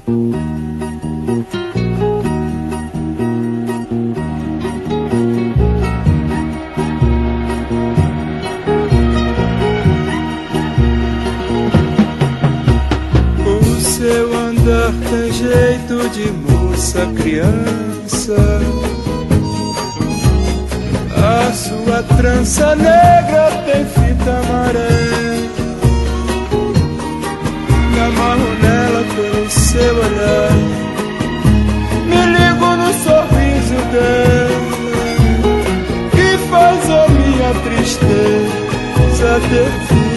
O seu andar tem jeito de moça criança, a sua trança negra tem fita amarela. Me amarro nela pelo seu olhar, me ligo no sorriso dela, que faz a minha tristeza ter fim.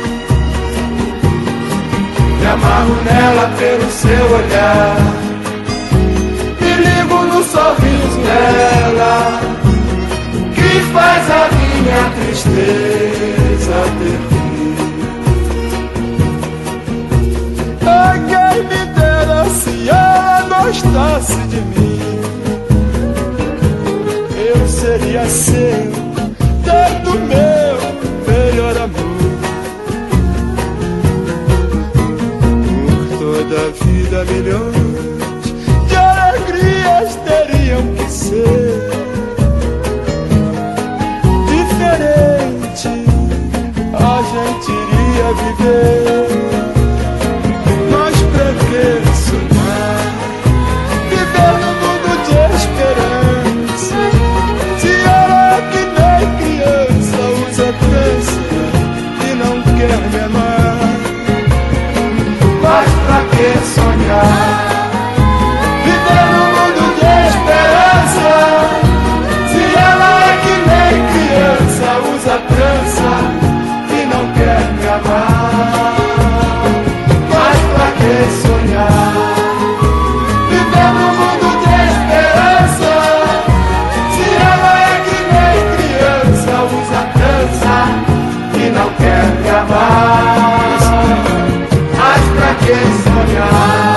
Me amarro nela pelo seu olhar, me ligo no sorriso dela, que faz a minha tristeza ter fim. Ai, quem me dera se ela gostasse de mim, eu seria seu, tanto meu melhor amor. Por toda a vida milhões de alegrias teriam que ser diferente, a gente iria viver. Mas pra que sonhar, viver no mundo de esperança, se ela é que nem criança, usa trança e não quer me amar? Mas pra que sonhar, viver no mundo de esperança, se ela é que nem criança, usa trança e não quer me amar? Mas pra que sonhar, viver no mundo de esperança, se ela é que nem criança, usa trança e não quer me amar? Mas pra que sonhar?